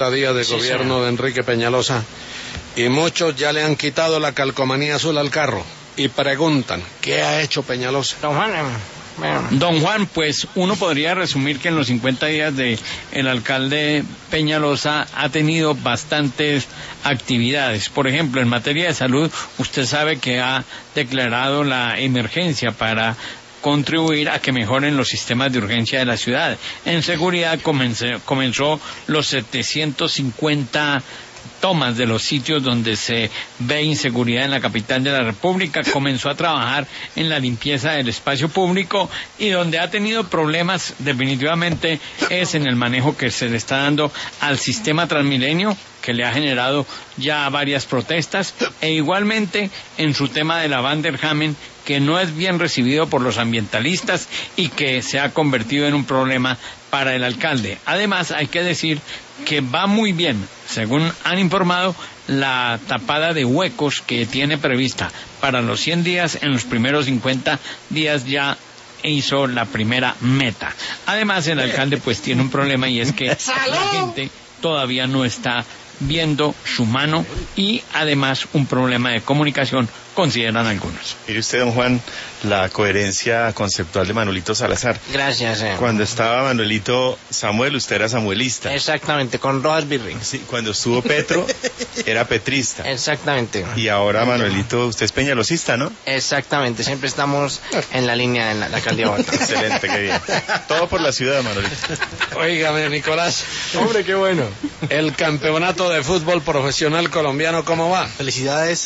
50 días de gobierno de Enrique Peñalosa y muchos ya le han quitado la calcomanía azul al carro y preguntan, ¿qué ha hecho Peñalosa? Don Juan, pues uno podría resumir que en los 50 días de el alcalde Peñalosa ha tenido bastantes actividades. Por ejemplo, en materia de salud, usted sabe que ha declarado la emergencia para contribuir a que mejoren los sistemas de urgencia de la ciudad. En seguridad comenzó los 750 tomas de los sitios donde se ve inseguridad en la capital de la República, comenzó a trabajar en la limpieza del espacio público y donde ha tenido problemas definitivamente es en el manejo que se le está dando al sistema Transmilenio, que le ha generado ya varias protestas, e igualmente en su tema de la Vanderhamen, que no es bien recibido por los ambientalistas y que se ha convertido en un problema para el alcalde. Además, hay que decir que va muy bien, según han informado, la tapada de huecos que tiene prevista para los 100 días. En los primeros 50 días ya hizo la primera meta. Además, el alcalde pues tiene un problema, y es que la gente todavía no está viendo su mano, y además un problema de comunicación, consideran algunos. Mire usted, don Juan, la coherencia conceptual de Manuelito Salazar. Gracias. Cuando estaba Manuelito Samuel, usted era samuelista. Exactamente, con Rojas Virring. Sí, cuando estuvo Petro, era petrista. Exactamente. Y ahora, Manuelito, usted es peñalosista, ¿no? Exactamente, siempre estamos en la línea de la alcaldía de Bogotá. Excelente, qué bien. Todo por la ciudad, Manuelito. Óigame, Nicolás. Hombre, qué bueno. El campeonato de fútbol profesional colombiano, ¿cómo va? Felicidades.